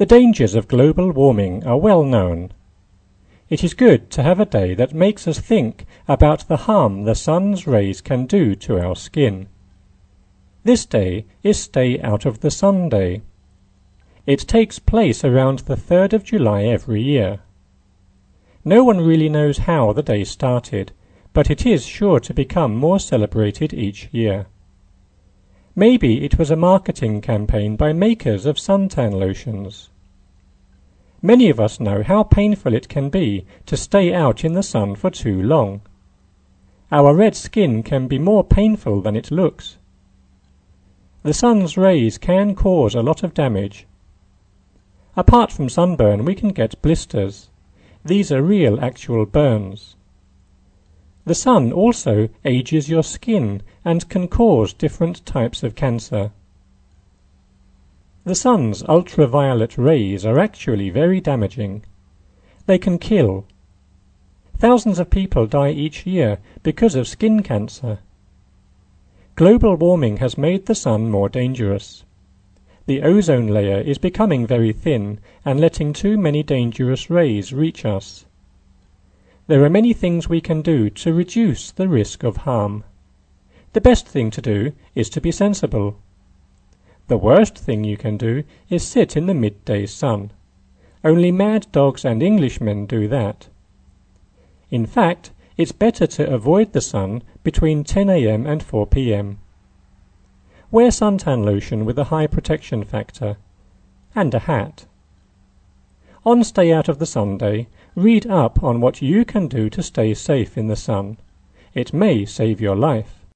The dangers of global warming are well known. It is good to have a day that makes us think about the harm the sun's rays can do to our skin. This day is Stay Out of the Sun Day. It takes place around the 3rd of July every year. No one really knows how the day started, but it is sure to become more celebrated each year. Maybe it was a marketing campaign by makers of suntan lotions. Many of us know how painful it can be to stay out in the sun for too long. Our red skin can be more painful than it looks. The sun's rays can cause a lot of damage. Apart from sunburn, we can get blisters. These are real actual burns. The sun also ages your skin and can cause different types of cancer. The sun's ultraviolet rays are actually very damaging. They can kill. Thousands of people die each year because of skin cancer. Global warming has made the sun more dangerous. The ozone layer is becoming very thin and letting too many dangerous rays reach us. There are many things we can do to reduce the risk of harm. The best thing to do is to be sensible. The worst thing you can do is sit in the midday sun. Only mad dogs and Englishmen do that. In fact, it's better to avoid the sun between 10 a.m. and 4 p.m. Wear suntan lotion with a high protection factor, and a hat. On Stay Out of the Sun Day, read up on what you can do to stay safe in the sun. It may save your life.